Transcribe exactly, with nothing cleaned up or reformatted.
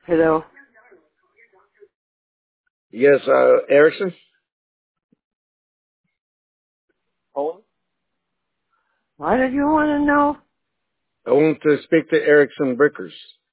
Hello. Yes, uh, Erickson? Owen? What did you want to know? I want to speak to Erickson Brickers.